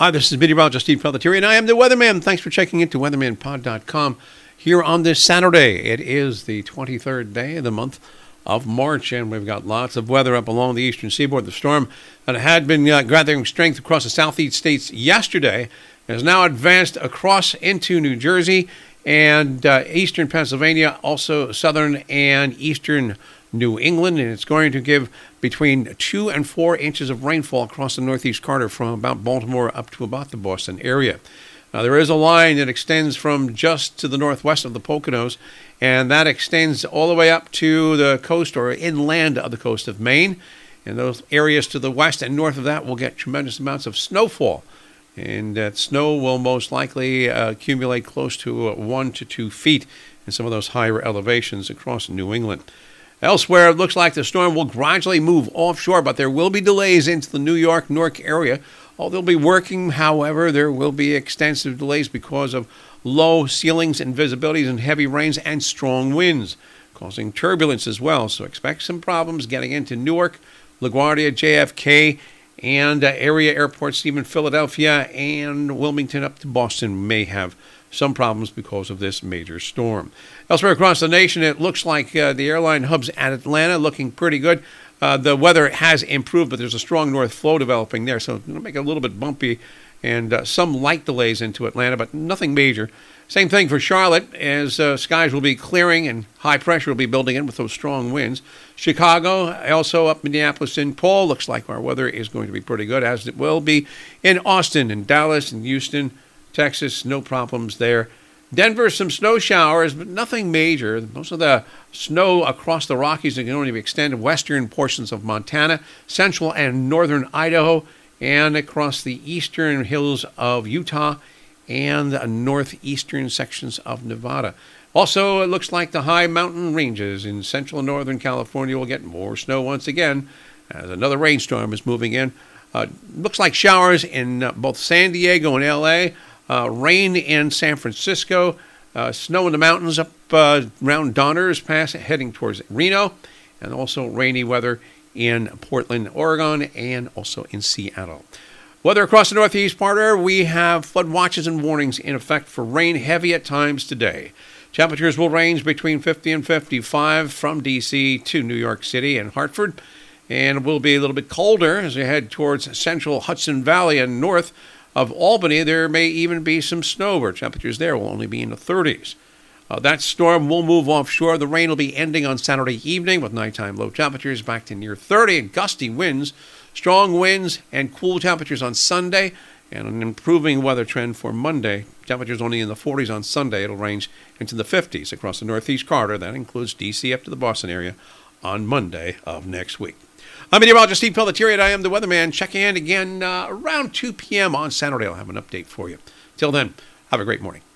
Hi, this is meteorologist Steve Pelletieri, and I am the Weatherman. Thanks for checking into weathermanpod.com here on this Saturday. It is the 23rd day of the month of March, and we've got lots of weather up along the eastern seaboard. The storm that had been gathering strength across the southeast states yesterday has now advanced across into New Jersey and eastern Pennsylvania, also southern and eastern New England, and it's going to give between 2 and 4 inches of rainfall across the northeast corridor from about Baltimore up to about the Boston area. Now, there is a line that extends from just to the northwest of the Poconos, and that extends all the way up to the coast or inland of the coast of Maine. And those areas to the west and north of that will get tremendous amounts of snowfall. And that snow will most likely accumulate close to 1 to 2 feet in some of those higher elevations across New England. Elsewhere, it looks like the storm will gradually move offshore, but there will be delays into the New York, Newark area. Although they'll be working, however, there will be extensive delays because of low ceilings and visibilities and heavy rains and strong winds, causing turbulence as well. So expect some problems getting into Newark, LaGuardia, JFK, and area airports, even Philadelphia and Wilmington up to Boston may have some problems because of this major storm. Elsewhere across the nation, it looks like the airline hubs at Atlanta looking pretty good. The weather has improved, but there's a strong north flow developing there, so it'll make it a little bit bumpy and some light delays into Atlanta, but nothing major. Same thing for Charlotte, as skies will be clearing and high pressure will be building in with those strong winds. Chicago, also up Minneapolis, St. Paul, looks like our weather is going to be pretty good, as it will be in Austin and Dallas and Houston, Texas, no problems there. Denver, some snow showers, but nothing major. Most of the snow across the Rockies are going to extend western portions of Montana, central and northern Idaho, and across the eastern hills of Utah and the northeastern sections of Nevada. Also, it looks like the high mountain ranges in central and northern California will get more snow once again as another rainstorm is moving in. Looks like showers in both San Diego and L.A., rain in San Francisco, snow in the mountains up around Donners Pass heading towards Reno, and also rainy weather in Portland, Oregon, and also in Seattle. Weather across the northeast part, we have flood watches and warnings in effect for rain heavy at times today. Temperatures will range between 50 and 55 from D.C. to New York City and Hartford, and it will be a little bit colder as we head towards central Hudson Valley and north of Albany. There may even be some snow, where temperatures there will only be in the 30s. That storm will move offshore. The rain will be ending on Saturday evening with nighttime low temperatures back to near 30 and gusty winds, strong winds, and cool temperatures on Sunday, and an improving weather trend for Monday. Temperatures only in the 40s on Sunday. It'll range into the 50s across the northeast corridor. That includes D.C. up to the Boston area on Monday of next week. I'm meteorologist Steve Pelletieri, and I am the Weatherman. Check in again around 2 p.m. on Saturday. I'll have an update for you. Till then, have a great morning.